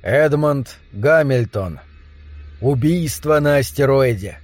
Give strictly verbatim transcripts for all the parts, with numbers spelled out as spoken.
Эдмонд Гамильтон. Убийство на астероиде.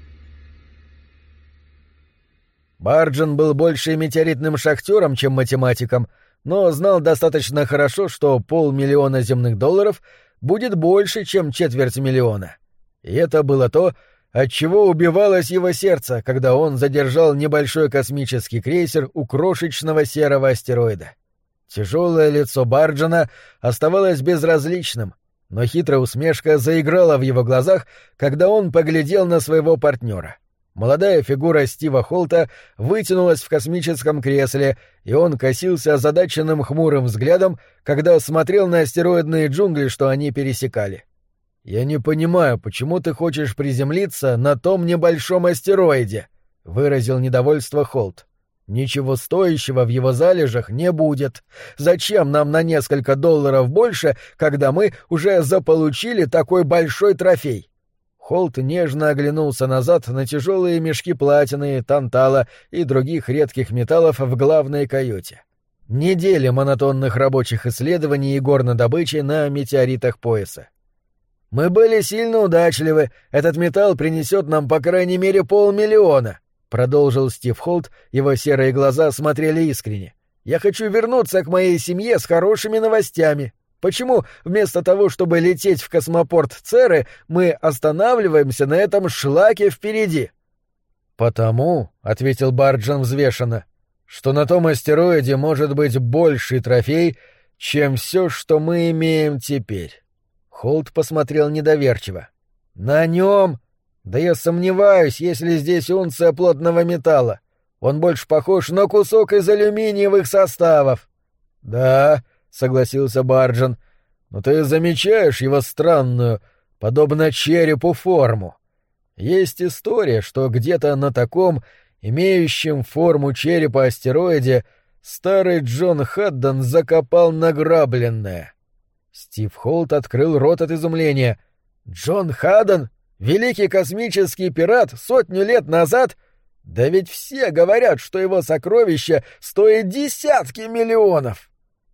Барджен был больше метеоритным шахтером, чем математиком, но знал достаточно хорошо, что полмиллиона земных долларов будет больше, чем четверть миллиона. И это было то, от чего убивалось его сердце, когда он задержал небольшой космический крейсер у крошечного серого астероида. Тяжелое лицо Барджена оставалось безразличным, но хитрая усмешка заиграла в его глазах, когда он поглядел на своего партнера. Молодая фигура Стива Холта вытянулась в космическом кресле, и он косился озадаченным хмурым взглядом, когда смотрел на астероидные джунгли, что они пересекали. «Я не понимаю, почему ты хочешь приземлиться на том небольшом астероиде», — выразил недовольство Холт. «Ничего стоящего в его залежах не будет. Зачем нам на несколько долларов больше, когда мы уже заполучили такой большой трофей?» Холт нежно оглянулся назад на тяжелые мешки платины, тантала и других редких металлов в главной каюте. Недели монотонных рабочих исследований и горнодобычи на метеоритах пояса. «Мы были сильно удачливы. Этот металл принесет нам по крайней мере полмиллиона», — продолжил Стив Холт, его серые глаза смотрели искренне. «Я хочу вернуться к моей семье с хорошими новостями. Почему вместо того, чтобы лететь в космопорт Церы, мы останавливаемся на этом шлаке впереди?» «Потому», — ответил Барджен взвешенно, — «что на том астероиде может быть больший трофей, чем все, что мы имеем теперь». Холт посмотрел недоверчиво. «На нем? Да я сомневаюсь, если здесь унция плотного металла. Он больше похож на кусок из алюминиевых составов». «Да», — согласился Барджен, — «но ты замечаешь его странную, подобно черепу, форму. Есть история, что где-то на таком, имеющем форму черепа астероиде, старый Джон Хадден закопал награбленное». Стив Холт открыл рот от изумления. «Джон Хадден? Великий космический пират сотню лет назад? Да ведь все говорят, что его сокровища стоят десятки миллионов!»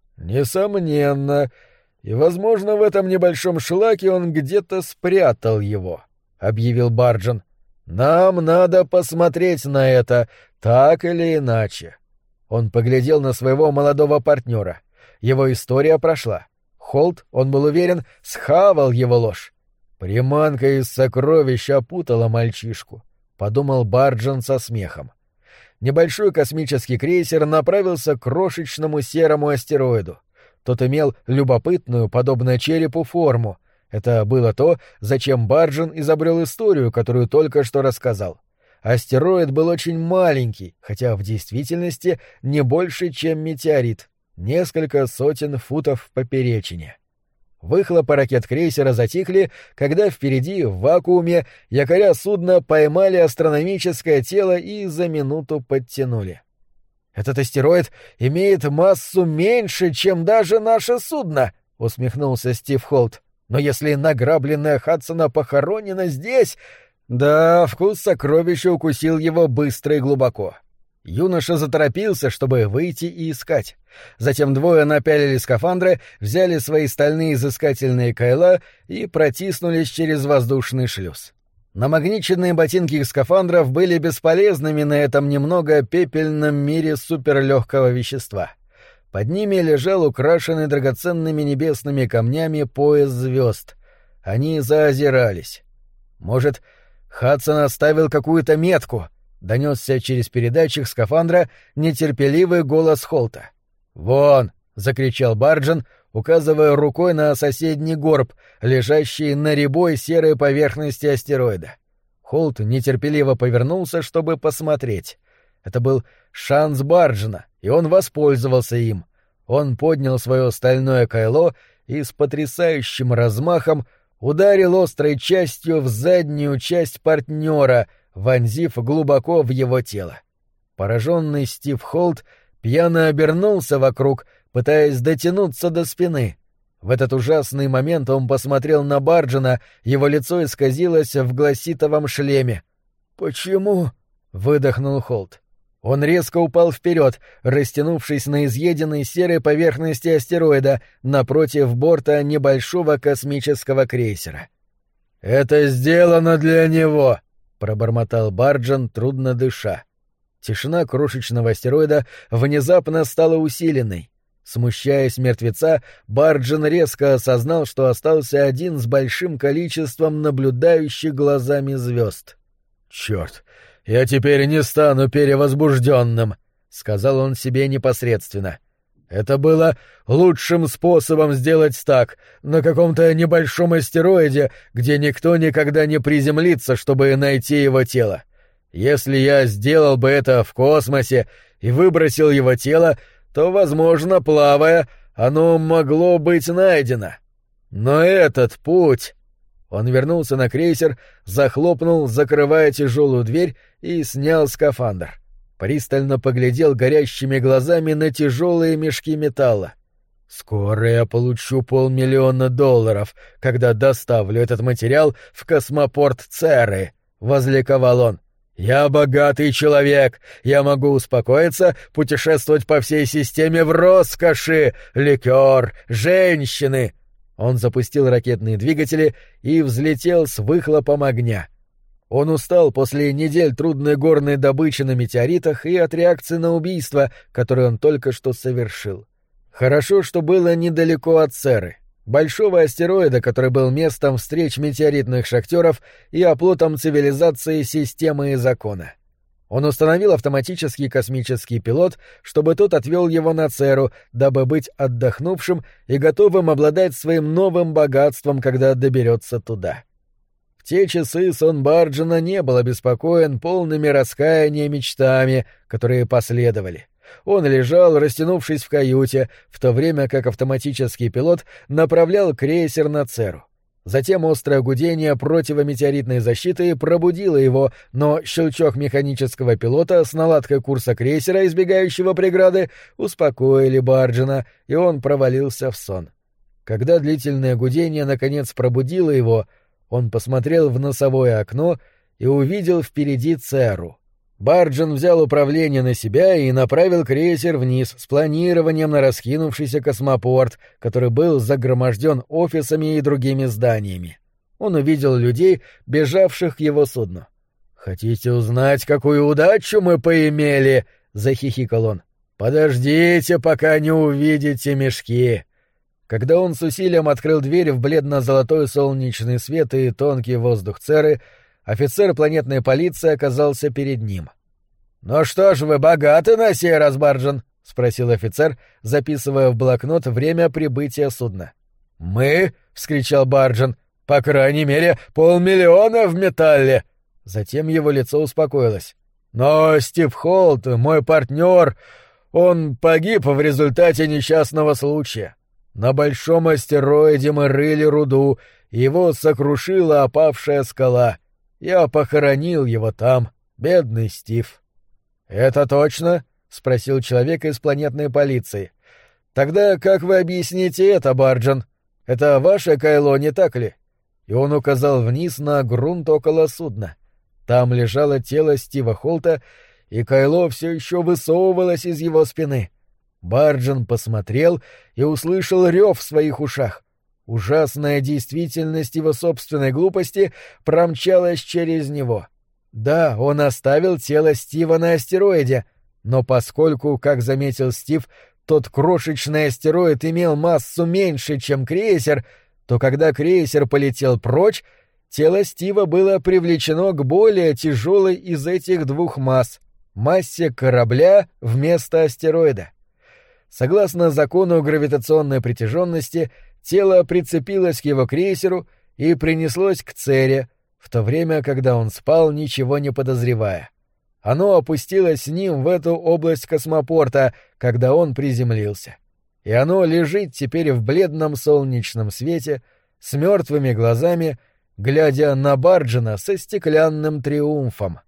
«Несомненно. И, возможно, в этом небольшом шлаке он где-то спрятал его», — объявил Барджен. «Нам надо посмотреть на это, так или иначе». Он поглядел на своего молодого партнера. Его история прошла. Холт, он был уверен, схавал его ложь. «Приманка из сокровищ опутала мальчишку», — подумал Барджен со смехом. Небольшой космический крейсер направился к крошечному серому астероиду. Тот имел любопытную, подобно черепу, форму. Это было то, зачем Барджен изобрел историю, которую только что рассказал. Астероид был очень маленький, хотя в действительности не больше, чем метеорит. Несколько сотен футов в поперечине. Выхлопы ракет крейсера затихли, когда впереди, в вакууме, якоря судна поймали астрономическое тело и за минуту подтянули. «Этот астероид имеет массу меньше, чем даже наше судно», — усмехнулся Стив Холт. «Но если награбленное Хадсона похоронено здесь...» Да, вкус сокровища укусил его быстро и глубоко. Юноша заторопился, чтобы выйти и искать. Затем двое напялили скафандры, взяли свои стальные изыскательные кайла и протиснулись через воздушный шлюз. Намагниченные ботинки их скафандров были бесполезными на этом немного пепельном мире суперлегкого вещества. Под ними лежал украшенный драгоценными небесными камнями пояс звезд. Они заозирались. Может, Хадсон оставил какую-то метку? Донесся через передатчик скафандра нетерпеливый голос Холта. «Вон!» — закричал Барджен, указывая рукой на соседний горб, лежащий на рябой серой поверхности астероида. Холт нетерпеливо повернулся, чтобы посмотреть. Это был шанс Барджена, и он воспользовался им. Он поднял свое стальное кайло и с потрясающим размахом ударил острой частью в заднюю часть партнера, вонзив глубоко в его тело. Пораженный Стив Холт пьяно обернулся вокруг, пытаясь дотянуться до спины. В этот ужасный момент он посмотрел на Барджена, его лицо исказилось в гласитовом шлеме. «Почему?» — выдохнул Холт. Он резко упал вперед, растянувшись на изъеденной серой поверхности астероида напротив борта небольшого космического крейсера. «Это сделано для него!» — пробормотал Барджан, трудно дыша. Тишина крошечного астероида внезапно стала усиленной. Смущаясь мертвеца, Барджан резко осознал, что остался один с большим количеством наблюдающих глазами звезд. «Черт! Я теперь не стану перевозбужденным!» — сказал он себе непосредственно. «Это было лучшим способом сделать так, на каком-то небольшом астероиде, где никто никогда не приземлится, чтобы найти его тело. Если я сделал бы это в космосе и выбросил его тело, то, возможно, плавая, оно могло быть найдено. Но этот путь...» Он вернулся на крейсер, захлопнул, закрывая тяжелую дверь, и снял скафандр. Пристально поглядел горящими глазами на тяжелые мешки металла. «Скоро я получу полмиллиона долларов, когда доставлю этот материал в космопорт Церы», — возликовал он. «Я богатый человек, я могу успокоиться, путешествовать по всей системе в роскоши, ликер, женщины». Он запустил ракетные двигатели и взлетел с выхлопом огня. Он устал после недель трудной горной добычи на метеоритах и от реакции на убийство, которое он только что совершил. Хорошо, что было недалеко от Церы, большого астероида, который был местом встреч метеоритных шахтеров и оплотом цивилизации системы и закона. Он установил автоматический космический пилот, чтобы тот отвел его на Церу, дабы быть отдохнувшим и готовым обладать своим новым богатством, когда доберется туда. В те часы сон Барджана не был обеспокоен полными раскаяния мечтами, которые последовали. Он лежал, растянувшись в каюте, в то время как автоматический пилот направлял крейсер на Церу. Затем острое гудение противометеоритной защиты пробудило его, но щелчок механического пилота с наладкой курса крейсера, избегающего преграды, успокоили Барджана, и он провалился в сон. Когда длительное гудение наконец пробудило его, он посмотрел в носовое окно и увидел впереди Церу. Барджан взял управление на себя и направил крейсер вниз с планированием на раскинувшийся космопорт, который был загроможден офисами и другими зданиями. Он увидел людей, бежавших к его судну. «Хотите узнать, какую удачу мы поимели?» — захихикал он. «Подождите, пока не увидите мешки». Когда он с усилием открыл дверь в бледно-золотой солнечный свет и тонкий воздух Церы, офицер планетной полиции оказался перед ним. «Ну что ж, вы богаты на сей раз, Барджан?» — спросил офицер, записывая в блокнот время прибытия судна. «Мы?» — вскричал Барджан. «По крайней мере, полмиллиона в металле!» Затем его лицо успокоилось. «Но Стив Холт, мой партнер, он погиб в результате несчастного случая. На большом астероиде мы рыли руду, и его сокрушила опавшая скала. Я похоронил его там, бедный Стив». «Это точно?» — спросил человек из планетной полиции. «Тогда как вы объясните это, Барджан? Это ваше кайло, не так ли?» И он указал вниз на грунт около судна. Там лежало тело Стива Холта, и кайло все еще высовывалось из его спины. Барджан посмотрел и услышал рев в своих ушах. Ужасная действительность его собственной глупости промчалась через него. Да, он оставил тело Стива на астероиде, но поскольку, как заметил Стив, тот крошечный астероид имел массу меньше, чем крейсер, то когда крейсер полетел прочь, тело Стива было привлечено к более тяжелой из этих двух масс — массе корабля вместо астероида. Согласно закону гравитационной притяженности, тело прицепилось к его крейсеру и принеслось к Цере, в то время, когда он спал, ничего не подозревая. Оно опустилось с ним в эту область космопорта, когда он приземлился. И оно лежит теперь в бледном солнечном свете, с мертвыми глазами, глядя на Барджана со стеклянным триумфом.